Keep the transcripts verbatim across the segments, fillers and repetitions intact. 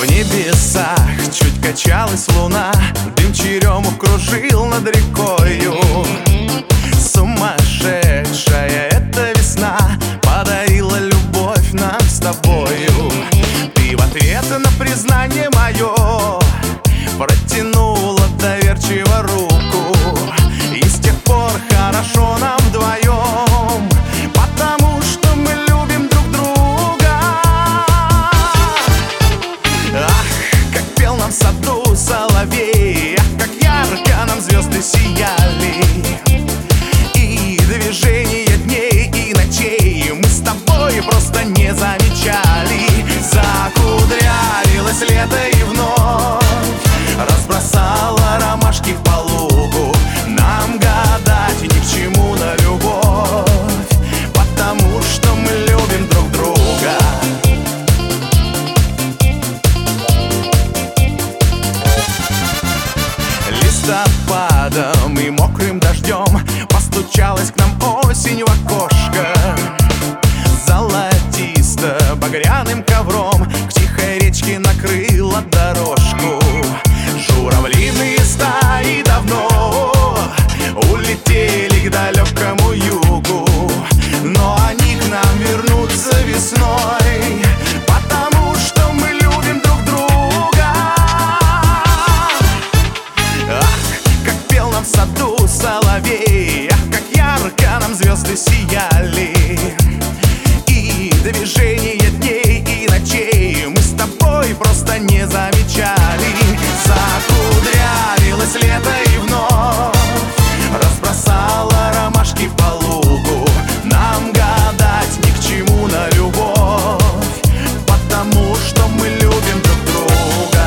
В небесах чуть качалась луна, дым черемух кружил над рекою. Сумасшедшая эта весна подарила любовь нам с тобою. Ты в ответ на признание мое протянула доверчиво руку, и с тех пор хорошо нам вдвоем, потому что мы любим друг друга. Ах, как пел нам в саду соловей, ах, как ярко нам звезды сияли, и движение дней и ночей мы с тобой просто не замечали. Закудрявилось лето и вновь разбросала ромашки по лугу. Нам гадать ни к чему на любовь, потому что мы любим друг друга. Листопадом и мокрым дождем постучалась к нам осень в окошко. Золотисто-багряным ковром к тихой речке накрыла дорожку. Журавлиные стаи давно улетели к далекому югу, но они к нам вернутся весной, потому что мы любим друг друга. Ах, как пел нам в саду соловей, ах, как ярко нам звезды сияли, и движение дней и ночей мы с тобой просто не замечали. Закудрявилось лето и вновь разбросала ромашки по лугу. Нам гадать ни к чему на любовь, потому что мы любим друг друга.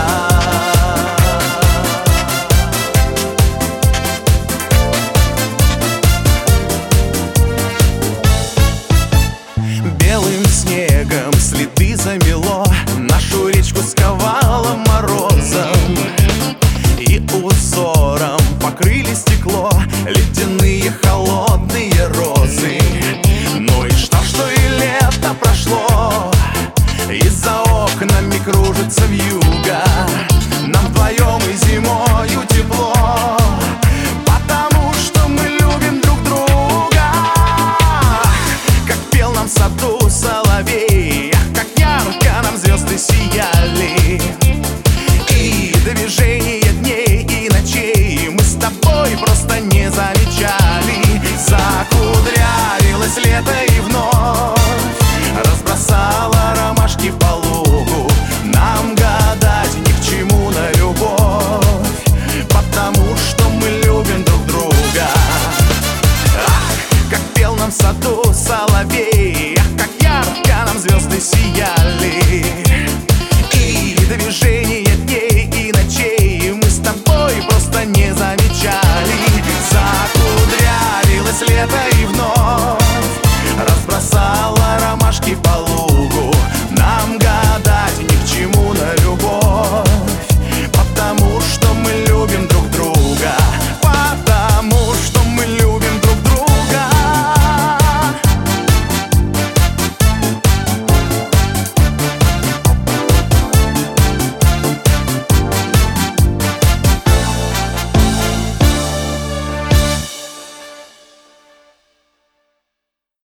Белым снегом следы замело, нашу речку сковало морозом, и узором покрыли стекло ледяные холодные розы. Ну и что, что и лето прошло, и за окнами кружится вьюга.